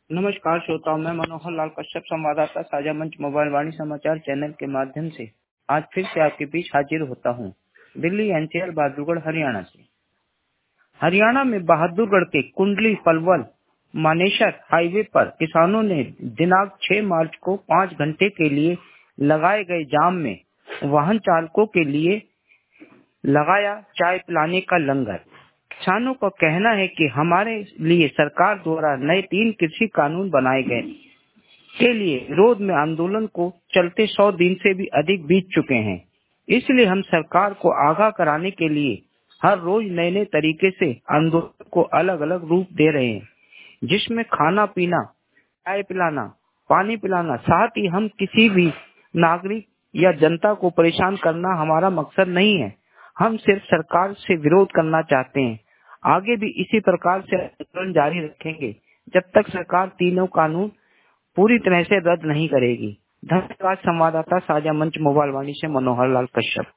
नमस्कार श्रोताओं, मैं मनोहर लाल कश्यप, संवाददाता साझा मंच मोबाइल वाणी समाचार चैनल के माध्यम से आज फिर से आपके बीच हाजिर होता हूं। दिल्ली एनसीआर बहादुरगढ़ हरियाणा से। हरियाणा में बहादुरगढ़ के कुंडली पलवल मानेसर हाईवे पर किसानों ने दिनांक 6 मार्च को 5 घंटे के लिए लगाए गए जाम में वाहन चालकों के लिए लगाया चाय पिलाने का लंगर। किसानों का कहना है कि हमारे लिए सरकार द्वारा नए 3 कृषि कानून बनाए गए के लिए विरोध में आंदोलन को चलते 100 दिन से भी अधिक बीत चुके हैं। इसलिए हम सरकार को आगाह कराने के लिए हर रोज नए नए तरीके से आंदोलन को अलग अलग रूप दे रहे हैं, जिसमें खाना पीना, चाय पिलाना, पानी पिलाना, साथ ही हम किसी भी नागरिक या जनता को परेशान करना हमारा मकसद नहीं है। हम सिर्फ सरकार से विरोध करना चाहते हैं। आगे भी इसी प्रकार से आंदोलन जारी रखेंगे जब तक सरकार तीनों कानून पूरी तरह से रद्द नहीं करेगी। धन्यवाद। संवाददाता साझा मंच मोबाइल वाणी से मनोहर लाल कश्यप।